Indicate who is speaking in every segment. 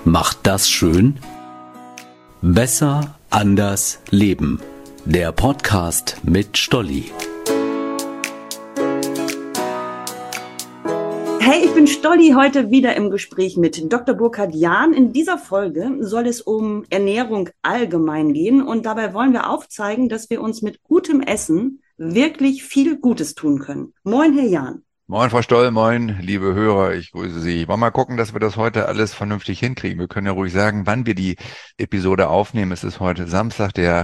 Speaker 1: Macht das schön? Besser, anders, leben. Der Podcast mit Stolli.
Speaker 2: Hey, ich bin Stolli, heute wieder im Gespräch mit Dr. Burkhard Jahn. In dieser Folge soll es um Ernährung allgemein gehen und dabei wollen wir aufzeigen, dass wir uns mit gutem Essen wirklich viel Gutes tun können. Moin, Herr Jahn.
Speaker 3: Moin, Frau Stoll, moin, liebe Hörer, ich grüße Sie. Wollen wir mal gucken, dass wir das heute alles vernünftig hinkriegen. Wir können ja ruhig sagen, wann wir die Episode aufnehmen. Es ist heute Samstag, der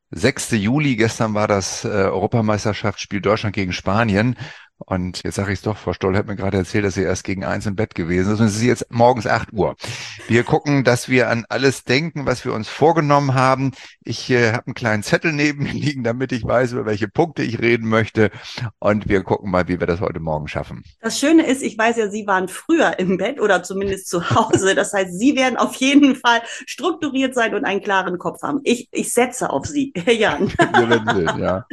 Speaker 3: 6. Juli. Gestern war das Europameisterschaftsspiel Deutschland gegen Spanien. Und jetzt sage ich es doch, Frau Stoll hat mir gerade erzählt, dass sie erst gegen 1 im Bett gewesen ist. Und es ist jetzt morgens 8 Uhr. Wir gucken, dass wir an alles denken, was wir uns vorgenommen haben. Ich habe einen kleinen Zettel neben mir liegen, damit ich weiß, über welche Punkte ich reden möchte. Und wir gucken mal, wie wir das heute Morgen schaffen.
Speaker 2: Das Schöne ist, ich weiß ja, Sie waren früher im Bett oder zumindest zu Hause. Das heißt, Sie werden auf jeden Fall strukturiert sein und einen klaren Kopf haben. Ich setze auf Sie, Herr Jahn.
Speaker 3: Ja.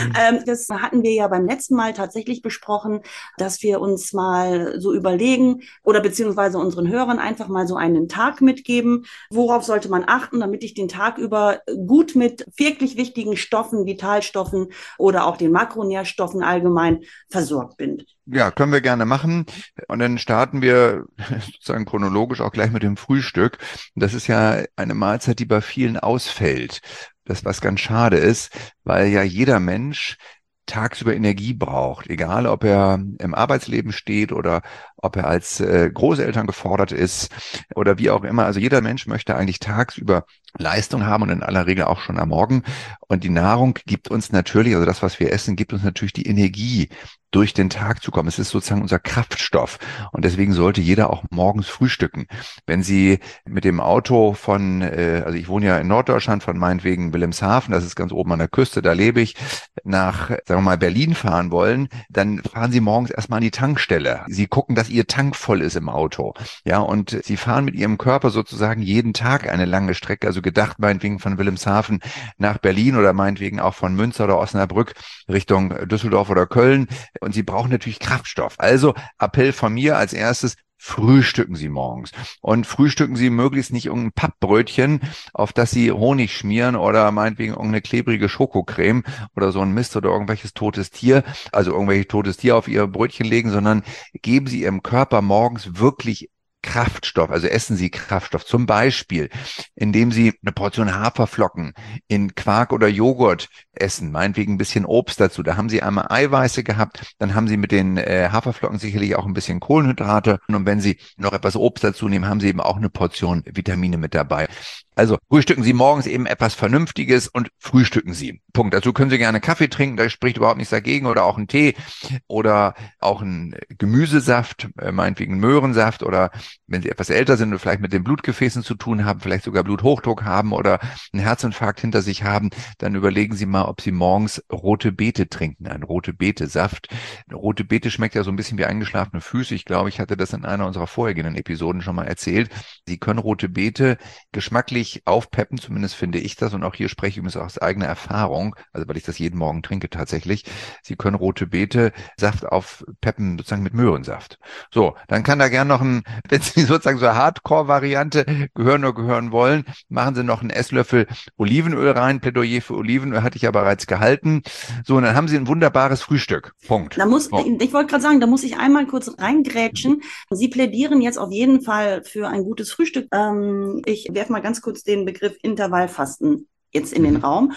Speaker 2: Das hatten wir ja beim letzten Mal tatsächlich besprochen, dass wir uns mal so überlegen oder beziehungsweise unseren Hörern einfach mal so einen Tag mitgeben. Worauf sollte man achten, damit ich den Tag über gut mit wirklich wichtigen Stoffen, Vitalstoffen oder auch den Makronährstoffen allgemein versorgt bin?
Speaker 3: Ja, können wir gerne machen. Und dann starten wir sozusagen chronologisch auch gleich mit dem Frühstück. Das ist ja eine Mahlzeit, die bei vielen ausfällt. Das, was ganz schade ist, weil ja jeder Mensch tagsüber Energie braucht, egal ob er im Arbeitsleben steht oder ob er als Großeltern gefordert ist oder wie auch immer. Also jeder Mensch möchte eigentlich tagsüber Leistung haben und in aller Regel auch schon am Morgen. Und die Nahrung gibt uns natürlich, also das, was wir essen, gibt uns natürlich die Energie, durch den Tag zu kommen. Es ist sozusagen unser Kraftstoff. Und deswegen sollte jeder auch morgens frühstücken. Wenn Sie mit dem Auto also ich wohne ja in Norddeutschland, von meinetwegen Wilhelmshaven, das ist ganz oben an der Küste, da lebe ich, nach, sagen wir mal, Berlin fahren wollen, dann fahren Sie morgens erstmal an die Tankstelle. Sie gucken, dass Ihr Tank voll ist im Auto. Ja, und Sie fahren mit Ihrem Körper sozusagen jeden Tag eine lange Strecke, also gedacht meinetwegen von Wilhelmshaven nach Berlin oder meinetwegen auch von Münster oder Osnabrück Richtung Düsseldorf oder Köln. Und Sie brauchen natürlich Kraftstoff. Also Appell von mir als erstes: Frühstücken Sie morgens. Und frühstücken Sie möglichst nicht irgendein Pappbrötchen, auf das Sie Honig schmieren oder meinetwegen irgendeine klebrige Schokocreme oder so ein Mist oder irgendwelches totes Tier, also irgendwelches totes Tier auf Ihr Brötchen legen, sondern geben Sie Ihrem Körper morgens wirklich Kraftstoff, also essen Sie Kraftstoff, zum Beispiel, indem Sie eine Portion Haferflocken in Quark oder Joghurt essen, meinetwegen ein bisschen Obst dazu. Da haben Sie einmal Eiweiße gehabt, dann haben Sie mit den Haferflocken sicherlich auch ein bisschen Kohlenhydrate und wenn Sie noch etwas Obst dazu nehmen, haben Sie eben auch eine Portion Vitamine mit dabei. Also frühstücken Sie morgens eben etwas Vernünftiges und frühstücken Sie. Punkt. Dazu können Sie gerne Kaffee trinken, da spricht überhaupt nichts dagegen, oder auch einen Tee oder auch einen Gemüsesaft, meinetwegen einen Möhrensaft, oder wenn Sie etwas älter sind und vielleicht mit den Blutgefäßen zu tun haben, vielleicht sogar Bluthochdruck haben oder einen Herzinfarkt hinter sich haben, dann überlegen Sie mal, ob Sie morgens rote Beete trinken, einen rote Beete-Saft. Rote Beete schmeckt ja so ein bisschen wie eingeschlafene Füße. Ich glaube, ich hatte das in einer unserer vorhergehenden Episoden schon mal erzählt. Sie können rote Beete geschmacklich aufpeppen, zumindest finde ich das, und auch hier spreche ich übrigens aus eigener Erfahrung, also weil ich das jeden Morgen trinke tatsächlich. Sie können rote Beete Saft aufpeppen, sozusagen mit Möhrensaft. So, dann kann da gern noch wenn Sie sozusagen so eine Hardcore-Variante gehören wollen, machen Sie noch einen Esslöffel Olivenöl rein. Plädoyer für Olivenöl hatte ich ja bereits gehalten. So, und dann haben Sie ein wunderbares Frühstück. Punkt.
Speaker 2: Ich wollte gerade sagen, da muss ich einmal kurz reingrätschen. Sie plädieren jetzt auf jeden Fall für ein gutes Frühstück. Ich werfe mal ganz kurz den Begriff Intervallfasten jetzt in den Raum.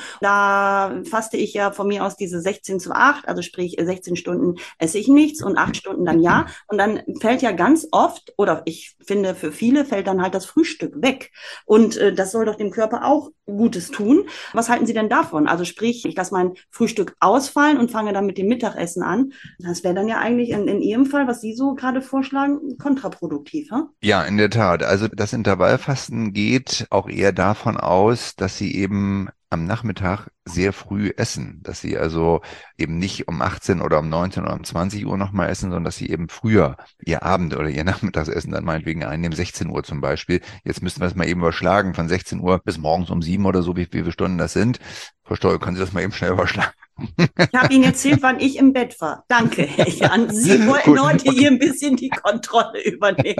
Speaker 2: Da faste ich ja von mir aus diese 16:8, also sprich 16 Stunden esse ich nichts und 8 Stunden dann ja. Und dann fällt ja ganz oft, oder ich finde für viele, fällt dann halt das Frühstück weg. Und das soll doch dem Körper auch Gutes tun. Was halten Sie denn davon? Also sprich, ich lasse mein Frühstück ausfallen und fange dann mit dem Mittagessen an. Das wäre dann ja eigentlich in Ihrem Fall, was Sie so gerade vorschlagen, kontraproduktiv. Hm?
Speaker 3: Ja, in der Tat. Also das Intervallfasten geht auch eher davon aus, dass Sie eben am Nachmittag sehr früh essen, dass Sie also eben nicht um 18 oder um 19 oder um 20 Uhr nochmal essen, sondern dass Sie eben früher Ihr Abend- oder Ihr Nachmittagsessen dann meinetwegen einnehmen, 16 Uhr zum Beispiel. Jetzt müssten wir es mal eben überschlagen, von 16 Uhr bis morgens um 7 oder so, wie viele Stunden das sind. Frau Stoll, können Sie das mal eben schnell überschlagen?
Speaker 2: Ich habe Ihnen erzählt, wann ich im Bett war. Danke, Herr Jan. Sie wollten
Speaker 3: Gut,
Speaker 2: heute
Speaker 3: okay.
Speaker 2: hier ein bisschen die Kontrolle übernehmen.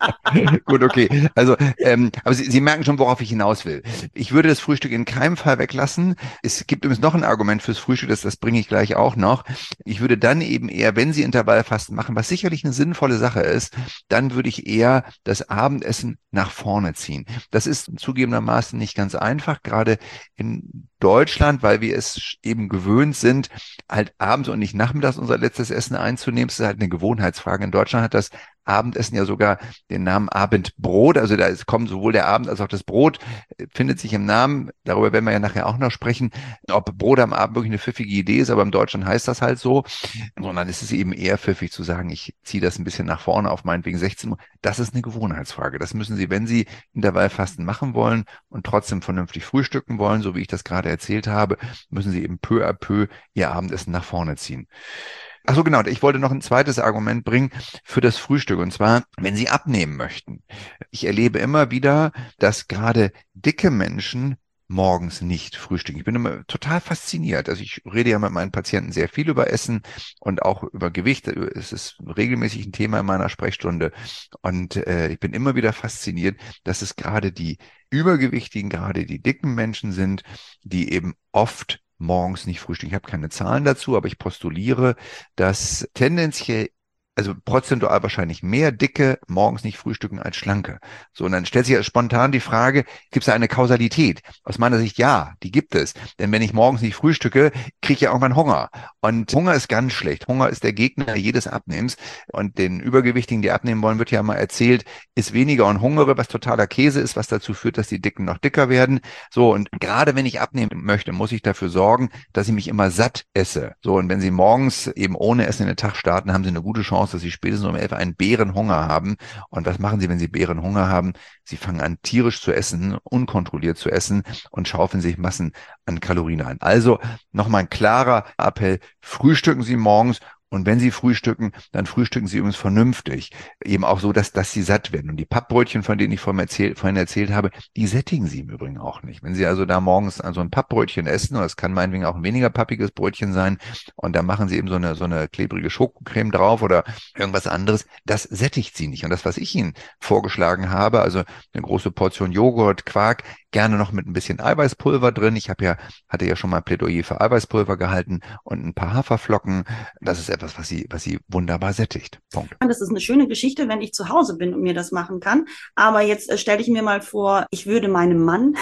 Speaker 3: Gut, okay. Also, aber Sie merken schon, worauf ich hinaus will. Ich würde das Frühstück in keinem Fall weglassen. Es gibt übrigens noch ein Argument fürs Frühstück, das bringe ich gleich auch noch. Ich würde dann eben eher, wenn Sie Intervallfasten machen, was sicherlich eine sinnvolle Sache ist, dann würde ich eher das Abendessen nach vorne ziehen. Das ist zugegebenermaßen nicht ganz einfach, gerade in Deutschland, weil wir es eben gewöhnt sind, halt abends und nicht nachmittags unser letztes Essen einzunehmen. Das ist halt eine Gewohnheitsfrage. In Deutschland hat das Abendessen ja sogar den Namen Abendbrot. Also da kommt sowohl der Abend als auch das Brot, findet sich im Namen. Darüber werden wir ja nachher auch noch sprechen, ob Brot am Abend wirklich eine pfiffige Idee ist, aber im Deutschen heißt das halt so. Sondern es ist eben eher pfiffig zu sagen, ich ziehe das ein bisschen nach vorne auf meinetwegen 16 Uhr. Das ist eine Gewohnheitsfrage. Das müssen Sie, wenn Sie Intervallfasten machen wollen und trotzdem vernünftig frühstücken wollen, so wie ich das gerade erzählt habe, müssen Sie eben peu à peu Ihr Abendessen nach vorne ziehen. Ach so, genau. Ich wollte noch ein zweites Argument bringen für das Frühstück. Und zwar, wenn Sie abnehmen möchten. Ich erlebe immer wieder, dass gerade dicke Menschen morgens nicht frühstücken. Ich bin immer total fasziniert. Also ich rede ja mit meinen Patienten sehr viel über Essen und auch über Gewicht. Es ist regelmäßig ein Thema in meiner Sprechstunde. Und ich bin immer wieder fasziniert, dass es gerade die Übergewichtigen, gerade die dicken Menschen sind, die eben oft morgens nicht frühstücken. Ich habe keine Zahlen dazu, aber ich postuliere, dass tendenziell, also prozentual wahrscheinlich mehr Dicke morgens nicht frühstücken als Schlanke. So, und dann stellt sich ja spontan die Frage, gibt es da eine Kausalität? Aus meiner Sicht ja, die gibt es. Denn wenn ich morgens nicht frühstücke, kriege ich ja irgendwann Hunger. Und Hunger ist ganz schlecht. Hunger ist der Gegner jedes Abnehmens. Und den Übergewichtigen, die abnehmen wollen, wird ja mal erzählt, isst weniger und hungere, was totaler Käse ist, was dazu führt, dass die Dicken noch dicker werden. So, und gerade wenn ich abnehmen möchte, muss ich dafür sorgen, dass ich mich immer satt esse. So, und wenn Sie morgens eben ohne Essen in den Tag starten, haben Sie eine gute Chance, dass Sie spätestens um 11 einen Bärenhunger haben. Und was machen Sie, wenn Sie Bärenhunger haben? Sie fangen an, tierisch zu essen, unkontrolliert zu essen und schaufeln sich Massen an Kalorien ein. Also nochmal ein klarer Appell, frühstücken Sie morgens. Und wenn Sie frühstücken, dann frühstücken Sie übrigens vernünftig. Eben auch so, dass Sie satt werden. Und die Pappbrötchen, von denen ich vorhin erzählt habe, die sättigen Sie im Übrigen auch nicht. Wenn Sie also da morgens so ein Pappbrötchen essen, oder es kann meinetwegen auch ein weniger pappiges Brötchen sein, und da machen Sie eben so eine klebrige Schokocreme drauf oder irgendwas anderes, das sättigt Sie nicht. Und das, was ich Ihnen vorgeschlagen habe, also eine große Portion Joghurt, Quark, gerne noch mit ein bisschen Eiweißpulver drin. Ich hatte ja schon mal Plädoyer für Eiweißpulver gehalten und ein paar Haferflocken. Das ist etwas, was Sie wunderbar sättigt. Punkt.
Speaker 2: Das ist eine schöne Geschichte, wenn ich zu Hause bin und mir das machen kann. Aber jetzt stelle ich mir mal vor, ich würde meinem Mann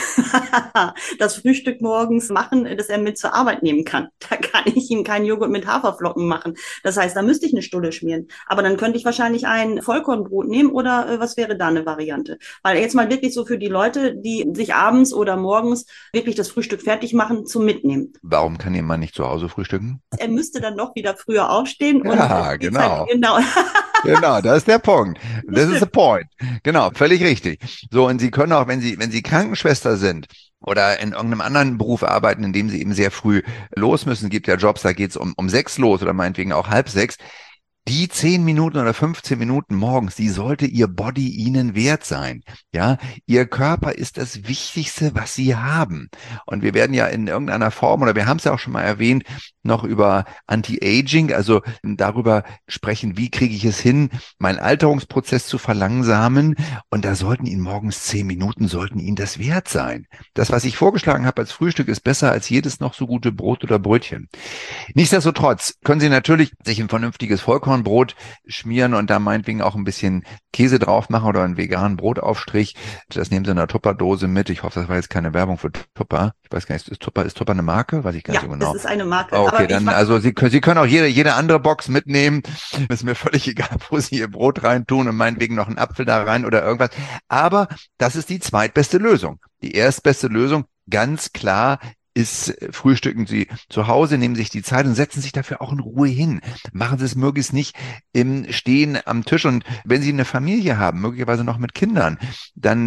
Speaker 2: das Frühstück morgens machen, dass er mit zur Arbeit nehmen kann. Da kann ich ihm keinen Joghurt mit Haferflocken machen. Das heißt, da müsste ich eine Stulle schmieren. Aber dann könnte ich wahrscheinlich ein Vollkornbrot nehmen oder was wäre da eine Variante? Weil jetzt mal wirklich so für die Leute, die sich abends oder morgens wirklich das Frühstück fertig machen, zum Mitnehmen.
Speaker 3: Warum kann Ihr Mann nicht zu Hause frühstücken?
Speaker 2: Er müsste dann noch wieder früher aufstehen.
Speaker 3: Ja,
Speaker 2: und
Speaker 3: genau.
Speaker 2: Genau.
Speaker 3: Genau, das ist der Punkt. Das ist the point. Genau, völlig richtig. So, und Sie können auch, wenn Sie Krankenschwester sind oder in irgendeinem anderen Beruf arbeiten, in dem Sie eben sehr früh los müssen, gibt ja Jobs, da geht's um 6 los oder meinetwegen auch 5:30. Die 10 Minuten oder 15 Minuten morgens, die sollte Ihr Body Ihnen wert sein. Ja, Ihr Körper ist das Wichtigste, was Sie haben. Und wir werden ja in irgendeiner Form, oder wir haben es ja auch schon mal erwähnt, noch über Anti-Aging, also darüber sprechen, wie kriege ich es hin, meinen Alterungsprozess zu verlangsamen. Und da sollten Ihnen morgens 10 Minuten, sollten Ihnen das wert sein. Das, was ich vorgeschlagen habe als Frühstück, ist besser als jedes noch so gute Brot oder Brötchen. Nichtsdestotrotz können Sie natürlich sich ein vernünftiges Vollkornbrot schmieren und da meinetwegen auch ein bisschen Käse drauf machen oder einen veganen Brotaufstrich. Das nehmen Sie in einer Tupperdose mit. Ich hoffe, das war jetzt keine Werbung für Tupper. Ich weiß gar nicht, ist Tupper eine Marke? Weiß ich gar nicht so genau.
Speaker 2: Ja, das ist eine Marke.
Speaker 3: Okay, dann, also Sie können auch jede andere Box mitnehmen. Ist mir völlig egal, wo Sie Ihr Brot reintun und meinetwegen noch einen Apfel da rein oder irgendwas. Aber das ist die zweitbeste Lösung. Die erstbeste Lösung, ganz klar, ist, frühstücken Sie zu Hause, nehmen sich die Zeit und setzen sich dafür auch in Ruhe hin. Machen Sie es möglichst nicht im Stehen am Tisch. Und wenn Sie eine Familie haben, möglicherweise noch mit Kindern, dann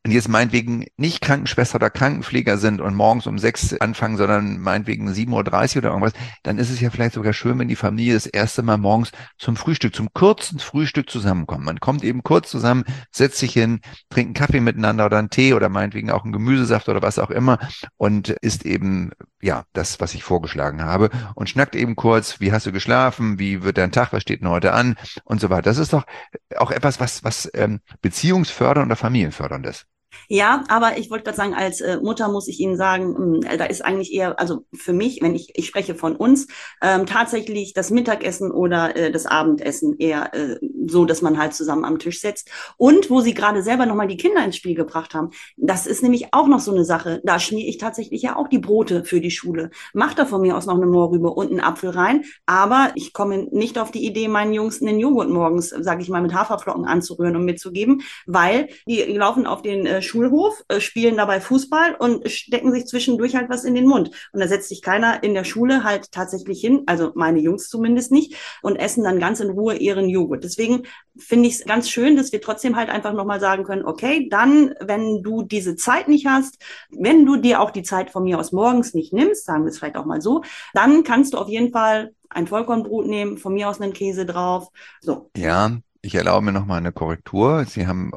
Speaker 3: und jetzt meinetwegen nicht Krankenschwester oder Krankenpfleger sind und morgens um 6 anfangen, sondern meinetwegen 7:30 Uhr oder irgendwas, dann ist es ja vielleicht sogar schön, wenn die Familie das erste Mal morgens zum Frühstück, zum kurzen Frühstück zusammenkommt. Man kommt eben kurz zusammen, setzt sich hin, trinkt einen Kaffee miteinander oder einen Tee oder meinetwegen auch einen Gemüsesaft oder was auch immer und isst eben, ja, das, was ich vorgeschlagen habe und schnackt eben kurz, wie hast du geschlafen, wie wird dein Tag, was steht denn heute an und so weiter. Das ist doch auch etwas, was beziehungsfördernd oder familienfördernd ist.
Speaker 2: Ja, aber ich wollte gerade sagen, als Mutter muss ich Ihnen sagen, da ist eigentlich eher, also für mich, wenn ich spreche von uns, tatsächlich das Mittagessen oder das Abendessen eher so, dass man halt zusammen am Tisch sitzt. Und wo Sie gerade selber nochmal die Kinder ins Spiel gebracht haben, das ist nämlich auch noch so eine Sache. Da schmiere ich tatsächlich ja auch die Brote für die Schule. Mach da von mir aus noch eine Mohrrübe und einen Apfel rein. Aber ich komme nicht auf die Idee, meinen Jungs einen Joghurt morgens, sage ich mal, mit Haferflocken anzurühren und mitzugeben, weil die laufen auf den Schulhof, spielen dabei Fußball und stecken sich zwischendurch halt was in den Mund. Und da setzt sich keiner in der Schule halt tatsächlich hin, also meine Jungs zumindest nicht, und essen dann ganz in Ruhe ihren Joghurt. Deswegen finde ich es ganz schön, dass wir trotzdem halt einfach nochmal sagen können, okay, dann, wenn du diese Zeit nicht hast, wenn du dir auch die Zeit von mir aus morgens nicht nimmst, sagen wir es vielleicht auch mal so, dann kannst du auf jeden Fall ein Vollkornbrot nehmen, von mir aus einen Käse drauf. So.
Speaker 3: Ja, ich erlaube mir nochmal eine Korrektur. Sie haben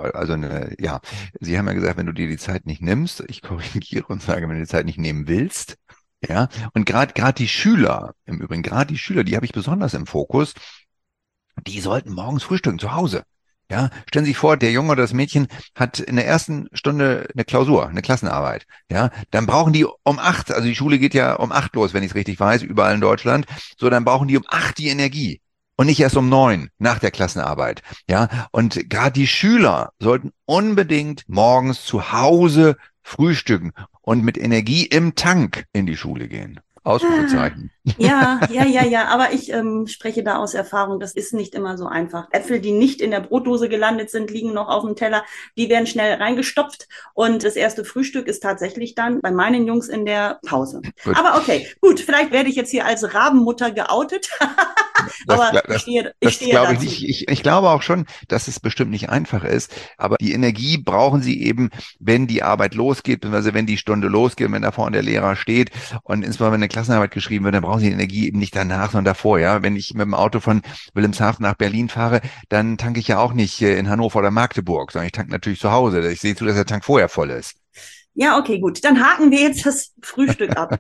Speaker 3: Sie haben ja gesagt, wenn du dir die Zeit nicht nimmst, ich korrigiere und sage, wenn du die Zeit nicht nehmen willst, ja. Und gerade die Schüler, im Übrigen, gerade die Schüler, die habe ich besonders im Fokus, die sollten morgens frühstücken zu Hause. Ja, stellen Sie sich vor, der Junge oder das Mädchen hat in der ersten Stunde eine Klausur, eine Klassenarbeit. Ja, dann brauchen die um 8, also die Schule geht ja um 8 los, wenn ich es richtig weiß, überall in Deutschland. So, dann brauchen die um 8 die Energie. Und nicht erst um 9 nach der Klassenarbeit. Ja, und gerade die Schüler sollten unbedingt morgens zu Hause frühstücken und mit Energie im Tank in die Schule gehen. Ausrufezeichen.
Speaker 2: Ja, aber ich spreche da aus Erfahrung, das ist nicht immer so einfach. Äpfel, die nicht in der Brotdose gelandet sind, liegen noch auf dem Teller, die werden schnell reingestopft und das erste Frühstück ist tatsächlich dann bei meinen Jungs in der Pause.
Speaker 3: Gut.
Speaker 2: Aber okay, gut, vielleicht werde ich jetzt hier als Rabenmutter geoutet, aber ich stehe
Speaker 3: glaube ich
Speaker 2: dazu.
Speaker 3: nicht. Ich glaube auch schon, dass es bestimmt nicht einfach ist, aber die Energie brauchen sie eben, wenn die Arbeit losgeht, beziehungsweise wenn die Stunde losgeht, wenn da vorne der Lehrer steht und insbesondere wenn eine Klassenarbeit geschrieben wird, dann brauchen sie die Energie eben nicht danach, sondern davor. Ja, wenn ich mit dem Auto von Wilhelmshaven nach Berlin fahre, dann tanke ich ja auch nicht in Hannover oder Magdeburg, sondern ich tanke natürlich zu Hause. Ich sehe zu, dass der Tank vorher voll ist.
Speaker 2: Ja, okay, gut, dann haken wir jetzt das Frühstück ab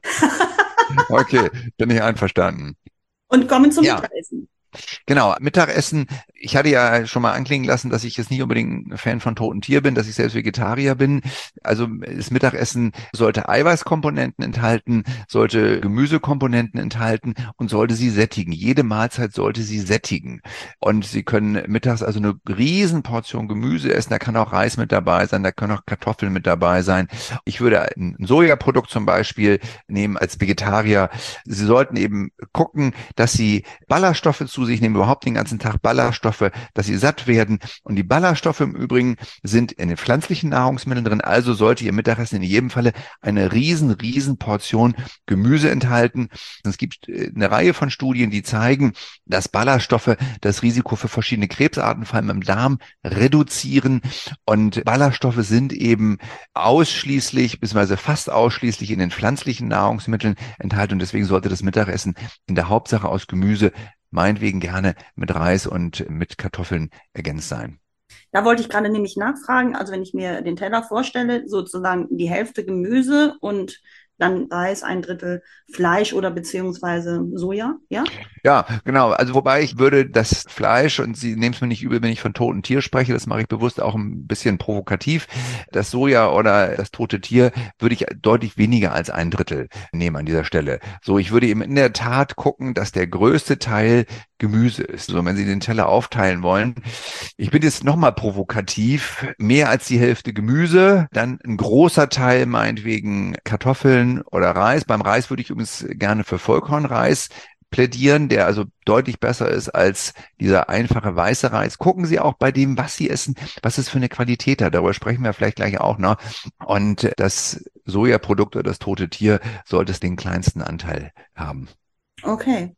Speaker 3: Okay, bin ich einverstanden.
Speaker 2: und kommen zum
Speaker 3: Ja.
Speaker 2: Mittagessen.
Speaker 3: Genau, Mittagessen. Ich hatte ja schon mal anklingen lassen, dass ich jetzt nicht unbedingt ein Fan von toten Tier bin, dass ich selbst Vegetarier bin. Also das Mittagessen sollte Eiweißkomponenten enthalten, sollte Gemüsekomponenten enthalten und sollte sie sättigen. Jede Mahlzeit sollte sie sättigen. Und Sie können mittags also eine Riesenportion Gemüse essen. Da kann auch Reis mit dabei sein, da können auch Kartoffeln mit dabei sein. Ich würde ein Sojaprodukt zum Beispiel nehmen als Vegetarier. Sie sollten eben gucken, dass Sie Ballaststoffe zu sich nehmen, überhaupt den ganzen Tag Ballaststoffe, dass sie satt werden. Und die Ballaststoffe im Übrigen sind in den pflanzlichen Nahrungsmitteln drin. Also sollte Ihr Mittagessen in jedem Falle eine riesen Portion Gemüse enthalten. Es gibt eine Reihe von Studien, die zeigen, dass Ballaststoffe das Risiko für verschiedene Krebsarten, vor allem im Darm, reduzieren. Und Ballaststoffe sind eben ausschließlich, beziehungsweise fast ausschließlich in den pflanzlichen Nahrungsmitteln enthalten. Und deswegen sollte das Mittagessen in der Hauptsache aus Gemüse meinetwegen gerne mit Reis und mit Kartoffeln ergänzt sein.
Speaker 2: Da wollte ich gerade nämlich nachfragen, also wenn ich mir den Teller vorstelle, sozusagen die Hälfte Gemüse und dann Reis, ein Drittel Fleisch oder beziehungsweise Soja, ja?
Speaker 3: Ja, genau. Also wobei ich würde das Fleisch, und Sie nehmen es mir nicht übel, wenn ich von totem Tier spreche, das mache ich bewusst auch ein bisschen provokativ, das Soja oder das tote Tier würde ich deutlich weniger als ein Drittel nehmen an dieser Stelle. So, ich würde eben in der Tat gucken, dass der größte Teil Gemüse ist. So, wenn Sie den Teller aufteilen wollen, ich bin jetzt nochmal provokativ, mehr als die Hälfte Gemüse, dann ein großer Teil meinetwegen Kartoffeln oder Reis. Beim Reis würde ich übrigens gerne für Vollkornreis plädieren, der also deutlich besser ist als dieser einfache weiße Reis. Gucken Sie auch bei dem, was Sie essen, was es für eine Qualität hat. Darüber sprechen wir vielleicht gleich auch noch. Und das Sojaprodukt oder das tote Tier sollte es den kleinsten Anteil haben.
Speaker 2: Okay.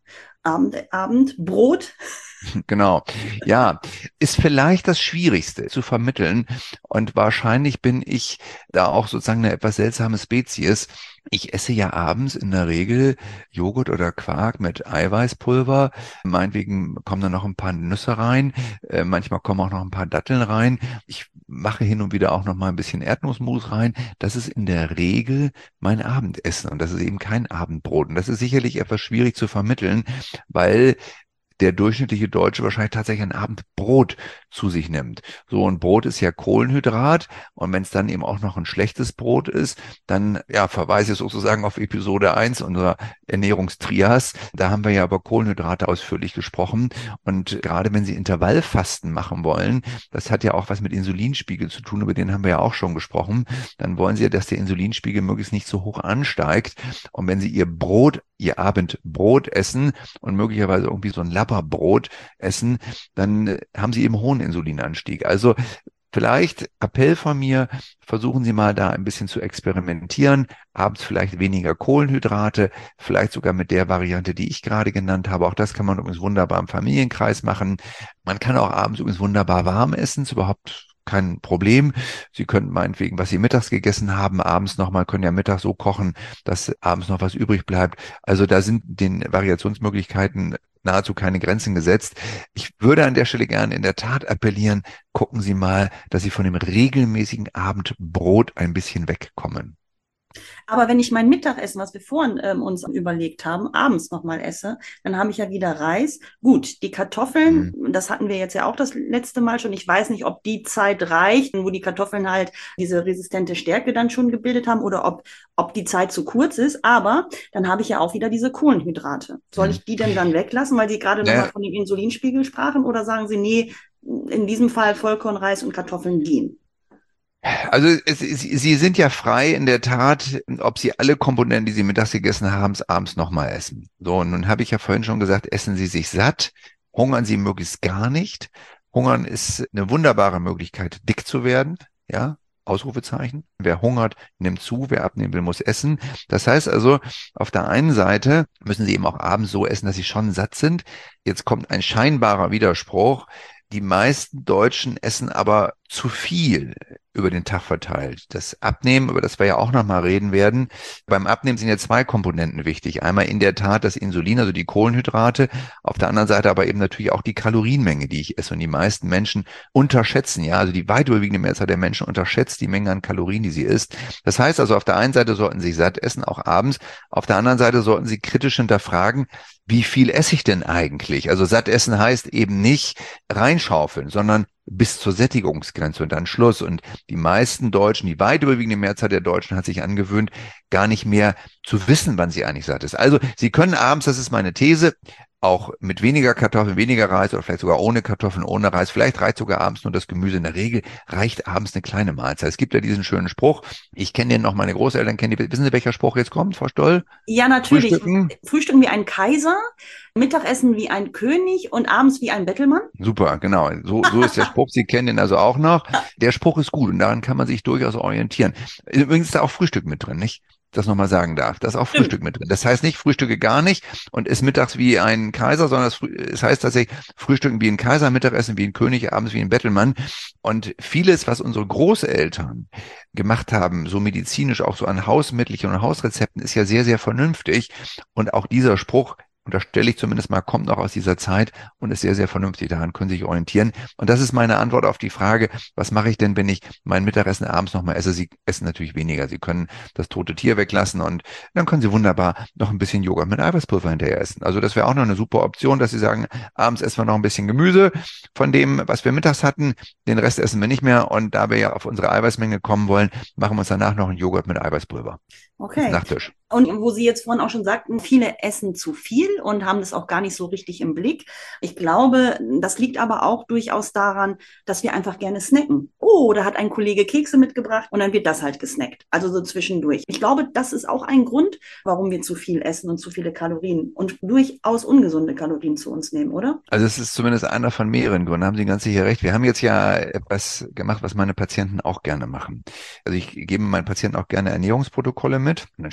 Speaker 2: Abendbrot.
Speaker 3: Genau. Ja, ist vielleicht das Schwierigste zu vermitteln. Und wahrscheinlich bin ich da auch sozusagen eine etwas seltsame Spezies. Ich esse ja abends in der Regel Joghurt oder Quark mit Eiweißpulver. Meinetwegen kommen da noch ein paar Nüsse rein. Manchmal kommen auch noch ein paar Datteln rein. Ich mache hin und wieder auch noch mal ein bisschen Erdnussmus rein. Das ist in der Regel mein Abendessen. Und das ist eben kein Abendbrot. Und das ist sicherlich etwas schwierig zu vermitteln, weil der durchschnittliche Deutsche wahrscheinlich tatsächlich ein Abendbrot zu sich nimmt. So, ein Brot ist ja Kohlenhydrat, und wenn es dann eben auch noch ein schlechtes Brot ist, dann ja, verweise ich sozusagen auf Episode 1 unserer Ernährungstrias. Da haben wir ja über Kohlenhydrate ausführlich gesprochen, und gerade wenn Sie Intervallfasten machen wollen, das hat ja auch was mit Insulinspiegel zu tun, über den haben wir ja auch schon gesprochen, dann wollen Sie ja, dass der Insulinspiegel möglichst nicht so hoch ansteigt, und wenn Sie Ihr Abendbrot essen und möglicherweise irgendwie so ein Labberbrot essen, dann haben Sie eben hohen Insulinanstieg. Also vielleicht Appell von mir, versuchen Sie mal da ein bisschen zu experimentieren, abends vielleicht weniger Kohlenhydrate, vielleicht sogar mit der Variante, die ich gerade genannt habe. Auch das kann man übrigens wunderbar im Familienkreis machen. Man kann auch abends übrigens wunderbar warm essen, ist überhaupt kein Problem. Sie können meinetwegen, was Sie mittags gegessen haben, abends nochmal, können ja mittags so kochen, dass abends noch was übrig bleibt. Also da sind den Variationsmöglichkeiten nahezu keine Grenzen gesetzt. Ich würde an der Stelle gerne in der Tat appellieren, gucken Sie mal, dass Sie von dem regelmäßigen Abendbrot ein bisschen wegkommen.
Speaker 2: Aber wenn ich mein Mittagessen, was wir vorhin uns überlegt haben, abends nochmal esse, dann habe ich ja wieder Reis. Gut, die Kartoffeln, das hatten wir jetzt ja auch das letzte Mal schon. Ich weiß nicht, ob die Zeit reicht, wo die Kartoffeln halt diese resistente Stärke dann schon gebildet haben, oder ob die Zeit zu kurz ist. Aber dann habe ich ja auch wieder diese Kohlenhydrate. Soll ich die denn dann weglassen, weil Sie gerade nochmal von dem Insulinspiegel sprachen? Oder sagen Sie, nee, in diesem Fall Vollkornreis und Kartoffeln gehen?
Speaker 3: Also Sie sind ja frei in der Tat, ob Sie alle Komponenten, die Sie mittags gegessen haben, abends nochmal essen. So, und nun habe ich ja vorhin schon gesagt, essen Sie sich satt, hungern Sie möglichst gar nicht. Hungern ist eine wunderbare Möglichkeit, dick zu werden, ja, Ausrufezeichen. Wer hungert, nimmt zu, wer abnehmen will, muss essen. Das heißt also, auf der einen Seite müssen Sie eben auch abends so essen, dass Sie schon satt sind. Jetzt kommt ein scheinbarer Widerspruch. Die meisten Deutschen essen aber zu viel über den Tag verteilt. Das Abnehmen, über das wir ja auch nochmal reden werden. Beim Abnehmen sind ja zwei Komponenten wichtig. Einmal in der Tat das Insulin, also die Kohlenhydrate. Auf der anderen Seite aber eben natürlich auch die Kalorienmenge, die ich esse. Und die meisten Menschen unterschätzen, ja, also die weit überwiegende Mehrzahl der Menschen unterschätzt die Menge an Kalorien, die sie isst. Das heißt also, auf der einen Seite sollten sie satt essen, auch abends. Auf der anderen Seite sollten sie kritisch hinterfragen, wie viel esse ich denn eigentlich? Also satt essen heißt eben nicht reinschaufeln, sondern bis zur Sättigungsgrenze und dann Schluss. Und die meisten Deutschen, die weit überwiegende Mehrzahl der Deutschen hat sich angewöhnt, gar nicht mehr zu wissen, wann sie eigentlich satt ist. Also Sie können abends, das ist meine These, auch mit weniger Kartoffeln, weniger Reis oder vielleicht sogar ohne Kartoffeln, ohne Reis. Vielleicht reicht sogar abends nur das Gemüse. In der Regel reicht abends eine kleine Mahlzeit. Es gibt ja diesen schönen Spruch. Ich kenne den noch, meine Großeltern kennen die. Wissen Sie, welcher Spruch jetzt kommt, Frau Stoll?
Speaker 2: Ja, natürlich. Frühstücken wie ein Kaiser, Mittagessen wie ein König und abends wie ein Bettelmann.
Speaker 3: Super, genau. So ist der Spruch. Sie kennen den also auch noch. Der Spruch ist gut und daran kann man sich durchaus orientieren. Übrigens ist da auch Frühstück mit drin, nicht? Das nochmal sagen darf. Da ist auch Frühstück mit drin. Das heißt nicht Frühstücke gar nicht und ist mittags wie ein Kaiser, sondern es heißt tatsächlich Frühstücken wie ein Kaiser, Mittagessen wie ein König, abends wie ein Bettelmann. Und vieles, was unsere Großeltern gemacht haben, so medizinisch, auch so an Hausmittelchen und Hausrezepten, ist ja sehr, sehr vernünftig. Und auch dieser Spruch, unterstelle ich zumindest mal, kommt noch aus dieser Zeit und ist sehr, sehr vernünftig. Daran können Sie sich orientieren. Und das ist meine Antwort auf die Frage, was mache ich denn, wenn ich mein Mittagessen abends nochmal esse? Sie essen natürlich weniger. Sie können das tote Tier weglassen und dann können Sie wunderbar noch ein bisschen Joghurt mit Eiweißpulver hinterher essen. Also das wäre auch noch eine super Option, dass Sie sagen, abends essen wir noch ein bisschen Gemüse von dem, was wir mittags hatten. Den Rest essen wir nicht mehr. Und da wir ja auf unsere Eiweißmenge kommen wollen, machen wir uns danach noch einen Joghurt mit Eiweißpulver.
Speaker 2: Okay.
Speaker 3: Nachtisch.
Speaker 2: Und wo Sie jetzt vorhin auch schon sagten, viele essen zu viel und haben das auch gar nicht so richtig im Blick. Ich glaube, das liegt aber auch durchaus daran, dass wir einfach gerne snacken. Oh, da hat ein Kollege Kekse mitgebracht und dann wird das halt gesnackt. Also so zwischendurch. Ich glaube, das ist auch ein Grund, warum wir zu viel essen und zu viele Kalorien und durchaus ungesunde Kalorien zu uns nehmen, oder?
Speaker 3: Also es ist zumindest einer von mehreren Gründen, haben Sie ganz sicher recht. Wir haben jetzt ja etwas gemacht, was meine Patienten auch gerne machen. Also ich gebe meinen Patienten auch gerne Ernährungsprotokolle mit und dann steht immer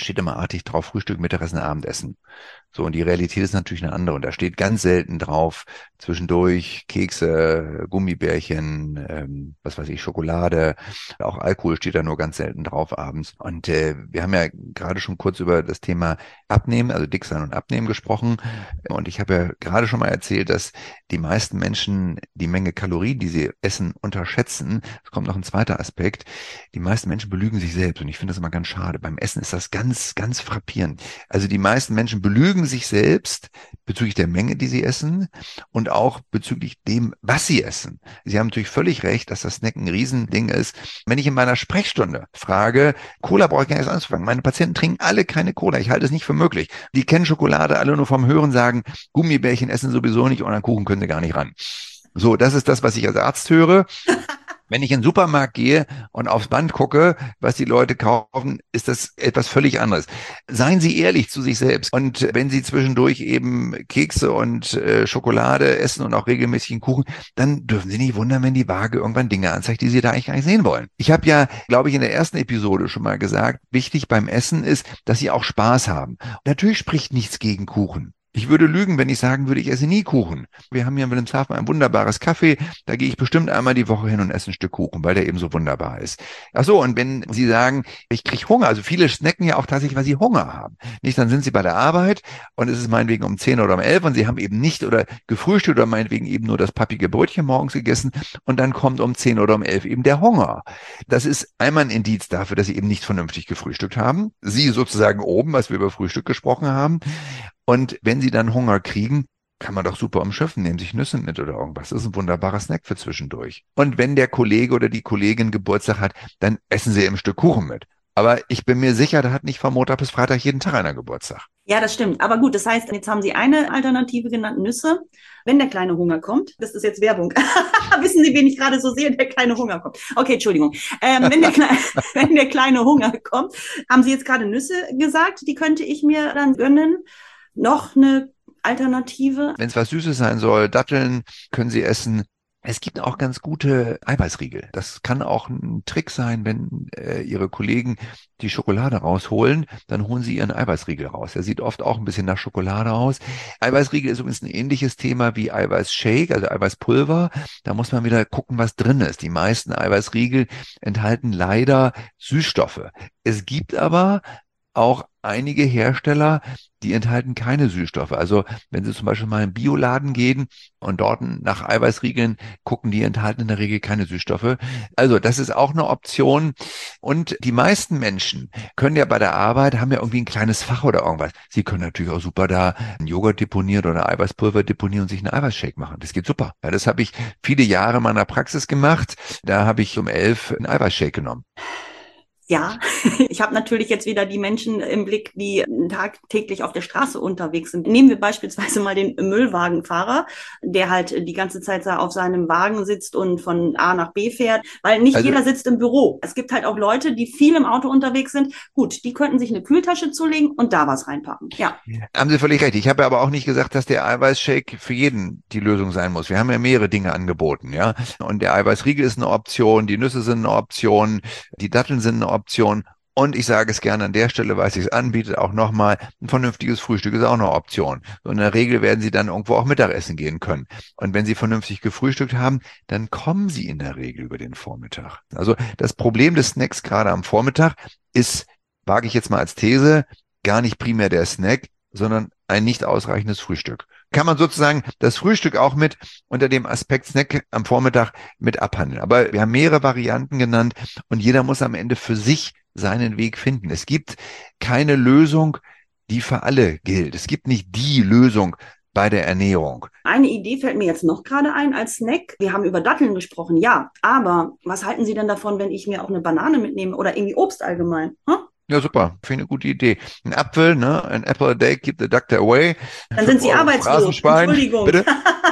Speaker 3: warte ich drauf, Frühstück, Mittagessen, Abendessen. So, und die Realität ist natürlich eine andere. Und da steht ganz selten drauf, zwischendurch Kekse, Gummibärchen, was weiß ich, Schokolade, auch Alkohol steht da nur ganz selten drauf abends. Und wir haben ja gerade schon kurz über das Thema Abnehmen, also dick sein und Abnehmen gesprochen. Und ich habe ja gerade schon mal erzählt, dass die meisten Menschen die Menge Kalorien, die sie essen, unterschätzen. Es kommt noch ein zweiter Aspekt. Die meisten Menschen belügen sich selbst. Und ich finde das immer ganz schade. Beim Essen ist das ganz, ganz frappierend. Also die meisten Menschen belügen sich selbst bezüglich der Menge, die sie essen und auch bezüglich dem, was sie essen. Sie haben natürlich völlig recht, dass das Snacken ein Riesending ist. Wenn ich in meiner Sprechstunde frage, Cola brauche ich gar nicht erst anzufangen. Meine Patienten trinken alle keine Cola. Ich halte es nicht für möglich. Die kennen Schokolade alle nur vom Hören, sagen, Gummibärchen essen sowieso nicht und an Kuchen können sie gar nicht ran. So, das ist das, was ich als Arzt höre. Wenn ich in den Supermarkt gehe und aufs Band gucke, was die Leute kaufen, ist das etwas völlig anderes. Seien Sie ehrlich zu sich selbst. Und wenn Sie zwischendurch eben Kekse und Schokolade essen und auch regelmäßig einen Kuchen, dann dürfen Sie nicht wundern, wenn die Waage irgendwann Dinge anzeigt, die Sie da eigentlich gar nicht sehen wollen. Ich habe ja, glaube ich, in der ersten Episode schon mal gesagt, wichtig beim Essen ist, dass Sie auch Spaß haben. Natürlich spricht nichts gegen Kuchen. Ich würde lügen, wenn ich sagen würde, ich esse nie Kuchen. Wir haben hier in Wilhelmshaven ein wunderbares Café. Da gehe ich bestimmt einmal die Woche hin und esse ein Stück Kuchen, weil der eben so wunderbar ist. Ach so, und wenn Sie sagen, ich kriege Hunger, also viele snacken ja auch tatsächlich, weil sie Hunger haben. Nicht, dann sind sie bei der Arbeit und es ist meinetwegen um 10 oder um 11 und sie haben eben nicht oder gefrühstückt oder meinetwegen eben nur das pappige Brötchen morgens gegessen und dann kommt um 10 oder um 11 eben der Hunger. Das ist einmal ein Indiz dafür, dass sie eben nicht vernünftig gefrühstückt haben. Sie sozusagen oben, was wir über Frühstück gesprochen haben. Und wenn Sie dann Hunger kriegen, kann man doch super umschöpfen, nehmen sich Nüsse mit oder irgendwas. Das ist ein wunderbarer Snack für zwischendurch. Und wenn der Kollege oder die Kollegin Geburtstag hat, dann essen Sie eben ein Stück Kuchen mit. Aber ich bin mir sicher, da hat nicht von Montag bis Freitag jeden Tag einer Geburtstag.
Speaker 2: Ja, das stimmt. Aber gut, das heißt, jetzt haben Sie eine Alternative genannt, Nüsse. Wenn der kleine Hunger kommt, das ist jetzt Werbung. Wissen Sie, wen ich gerade so sehe, der kleine Hunger kommt. Okay, Entschuldigung. Wenn der kleine Hunger kommt, haben Sie jetzt gerade Nüsse gesagt, die könnte ich mir dann gönnen. Noch eine Alternative?
Speaker 3: Wenn es was Süßes sein soll, Datteln können Sie essen. Es gibt auch ganz gute Eiweißriegel. Das kann auch ein Trick sein, wenn Ihre Kollegen die Schokolade rausholen, dann holen Sie Ihren Eiweißriegel raus. Der sieht oft auch ein bisschen nach Schokolade aus. Eiweißriegel ist übrigens ein ähnliches Thema wie Eiweißshake, also Eiweißpulver. Da muss man wieder gucken, was drin ist. Die meisten Eiweißriegel enthalten leider Süßstoffe. Es gibt aber auch einige Hersteller, die enthalten keine Süßstoffe. Also wenn Sie zum Beispiel mal in einen Bioladen gehen und dort nach Eiweißriegeln gucken, die enthalten in der Regel keine Süßstoffe. Also das ist auch eine Option. Und die meisten Menschen können ja bei der Arbeit, haben ja irgendwie ein kleines Fach oder irgendwas. Sie können natürlich auch super da einen Joghurt deponieren oder Eiweißpulver deponieren und sich einen Eiweißshake machen. Das geht super. Ja, das habe ich viele Jahre in meiner Praxis gemacht. Da habe ich um 11 einen Eiweißshake genommen.
Speaker 2: Ja, ich habe natürlich jetzt wieder die Menschen im Blick, die tagtäglich auf der Straße unterwegs sind. Nehmen wir beispielsweise mal den Müllwagenfahrer, der halt die ganze Zeit auf seinem Wagen sitzt und von A nach B fährt, weil nicht jeder sitzt im Büro. Es gibt halt auch Leute, die viel im Auto unterwegs sind. Gut, die könnten sich eine Kühltasche zulegen und da was reinpacken. Ja.
Speaker 3: Haben Sie völlig recht. Ich habe aber auch nicht gesagt, dass der Eiweißshake für jeden die Lösung sein muss. Wir haben ja mehrere Dinge angeboten, ja. Und der Eiweißriegel ist eine Option, die Nüsse sind eine Option, die Datteln sind eine Option. Und ich sage es gerne an der Stelle, weil es sich anbietet, auch nochmal, ein vernünftiges Frühstück ist auch eine Option. Und in der Regel werden Sie dann irgendwo auch Mittagessen gehen können. Und wenn Sie vernünftig gefrühstückt haben, dann kommen Sie in der Regel über den Vormittag. Also das Problem des Snacks gerade am Vormittag ist, wage ich jetzt mal als These, gar nicht primär der Snack, sondern ein nicht ausreichendes Frühstück. Kann man sozusagen das Frühstück auch mit unter dem Aspekt Snack am Vormittag mit abhandeln. Aber wir haben mehrere Varianten genannt und jeder muss am Ende für sich seinen Weg finden. Es gibt keine Lösung, die für alle gilt. Es gibt nicht die Lösung bei der Ernährung.
Speaker 2: Eine Idee fällt mir jetzt noch gerade ein als Snack. Wir haben über Datteln gesprochen, ja. Aber was halten Sie denn davon, wenn ich mir auch eine Banane mitnehme oder irgendwie Obst allgemein? Hm?
Speaker 3: Ja, super. Finde ich eine gute Idee. Ein Apfel, ne? An apple a day, keep the doctor away.
Speaker 2: Dann sind Sie arbeitslos.
Speaker 3: Entschuldigung. Bitte?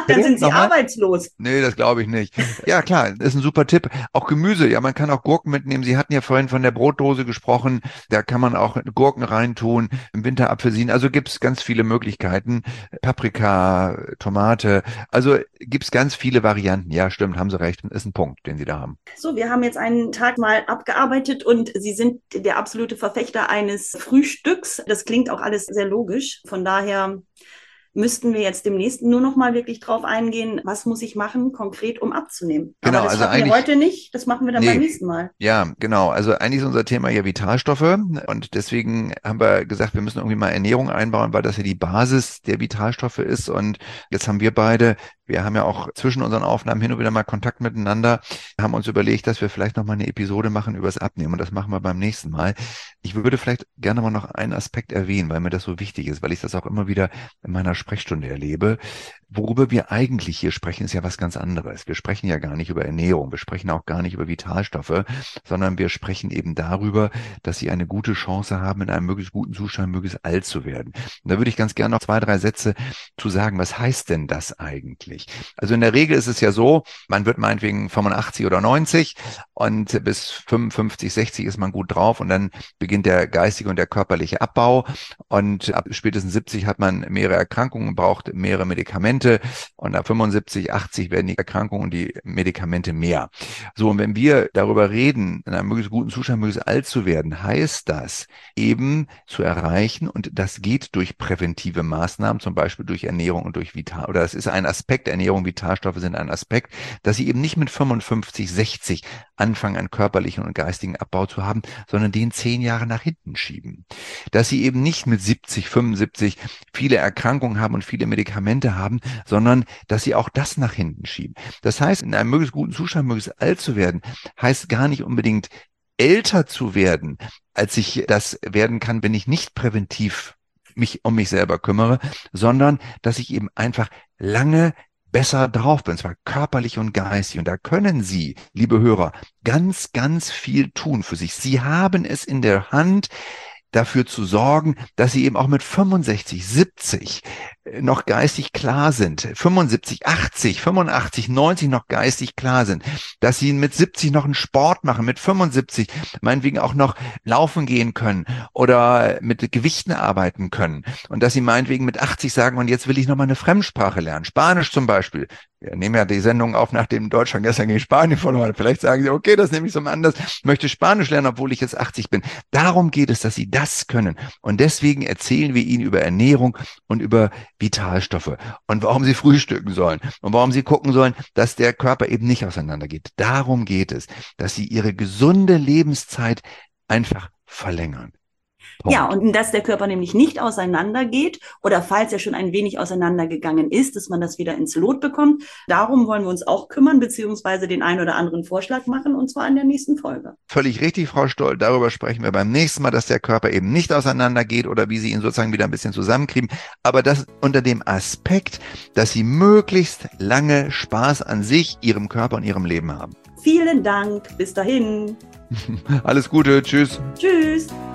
Speaker 2: Dann sind Sie arbeitslos.
Speaker 3: Nee, das glaube ich nicht. Ja, klar, das ist ein super Tipp. Auch Gemüse, ja, man kann auch Gurken mitnehmen. Sie hatten ja vorhin von der Brotdose gesprochen. Da kann man auch Gurken reintun, im Winter Apfelsinen. Also gibt's ganz viele Möglichkeiten. Paprika, Tomate. Also gibt's ganz viele Varianten. Ja, stimmt, haben Sie recht. Ist ein Punkt, den Sie da haben.
Speaker 2: So, wir haben jetzt einen Tag mal abgearbeitet und Sie sind der absolute Verfechter eines Frühstücks. Das klingt auch alles sehr logisch. Von daher müssten wir jetzt demnächst nur noch mal wirklich drauf eingehen, was muss ich machen, konkret, um abzunehmen.
Speaker 3: Genau,
Speaker 2: aber das
Speaker 3: also
Speaker 2: schaffen wir heute nicht, das machen wir dann beim nächsten Mal.
Speaker 3: Ja, genau. Also eigentlich ist unser Thema ja Vitalstoffe und deswegen haben wir gesagt, wir müssen irgendwie mal Ernährung einbauen, weil das ja die Basis der Vitalstoffe ist und jetzt haben wir haben ja auch zwischen unseren Aufnahmen hin und wieder mal Kontakt miteinander, haben uns überlegt, dass wir vielleicht noch mal eine Episode machen über das Abnehmen und das machen wir beim nächsten Mal. Ich würde vielleicht gerne mal noch einen Aspekt erwähnen, weil mir das so wichtig ist, weil ich das auch immer wieder in meiner Sprechstunde erlebe. Worüber wir eigentlich hier sprechen, ist ja was ganz anderes. Wir sprechen ja gar nicht über Ernährung, wir sprechen auch gar nicht über Vitalstoffe, sondern wir sprechen eben darüber, dass Sie eine gute Chance haben, in einem möglichst guten Zustand möglichst alt zu werden. Und da würde ich ganz gerne noch 2, 3 Sätze zu sagen. Was heißt denn das eigentlich? Also in der Regel ist es ja so, man wird meinetwegen 85 oder 90 und bis 55, 60 ist man gut drauf und dann beginnt der geistige und der körperliche Abbau und ab spätestens 70 hat man mehrere Erkrankungen, braucht mehrere Medikamente und ab 75, 80 werden die Erkrankungen und die Medikamente mehr. So, und wenn wir darüber reden, in einem möglichst guten Zustand möglichst alt zu werden, heißt das eben zu erreichen und das geht durch präventive Maßnahmen, zum Beispiel durch Ernährung und durch oder das ist ein Aspekt, Ernährung, Vitalstoffe sind ein Aspekt, dass sie eben nicht mit 55, 60 anfangen, einen körperlichen und geistigen Abbau zu haben, sondern den 10 Jahre nach hinten schieben. Dass sie eben nicht mit 70, 75 viele Erkrankungen haben und viele Medikamente haben, sondern dass sie auch das nach hinten schieben. Das heißt, in einem möglichst guten Zustand, möglichst alt zu werden, heißt gar nicht unbedingt älter zu werden, als ich das werden kann, wenn ich nicht präventiv mich um mich selber kümmere, sondern dass ich eben einfach lange besser drauf bin, zwar körperlich und geistig. Und da können Sie, liebe Hörer, ganz, ganz viel tun für sich. Sie haben es in der Hand, dafür zu sorgen, dass Sie eben auch mit 65, 70 noch geistig klar sind, 75, 80, 85, 90 noch geistig klar sind, dass Sie mit 70 noch einen Sport machen, mit 75 meinetwegen auch noch laufen gehen können oder mit Gewichten arbeiten können und dass Sie meinetwegen mit 80 sagen, und jetzt will ich noch mal eine Fremdsprache lernen, Spanisch zum Beispiel. Wir nehmen ja die Sendung auf, nachdem Deutschland gestern gegen Spanien verloren hat. Vielleicht sagen Sie, okay, das nehme ich so mal anders, möchte Spanisch lernen, obwohl ich jetzt 80 bin. Darum geht es, dass Sie das können. Und deswegen erzählen wir Ihnen über Ernährung und über Vitalstoffe und warum Sie frühstücken sollen und warum Sie gucken sollen, dass der Körper eben nicht auseinandergeht. Darum geht es, dass Sie Ihre gesunde Lebenszeit einfach verlängern. Punkt.
Speaker 2: Ja, und dass der Körper nämlich nicht auseinandergeht oder falls er schon ein wenig auseinandergegangen ist, dass man das wieder ins Lot bekommt. Darum wollen wir uns auch kümmern, beziehungsweise den einen oder anderen Vorschlag machen, und zwar in der nächsten Folge.
Speaker 3: Völlig richtig, Frau Stoll. Darüber sprechen wir beim nächsten Mal, dass der Körper eben nicht auseinandergeht oder wie Sie ihn sozusagen wieder ein bisschen zusammenkriegen. Aber das unter dem Aspekt, dass Sie möglichst lange Spaß an sich, Ihrem Körper und Ihrem Leben haben.
Speaker 2: Vielen Dank. Bis dahin.
Speaker 3: Alles Gute. Tschüss.
Speaker 2: Tschüss.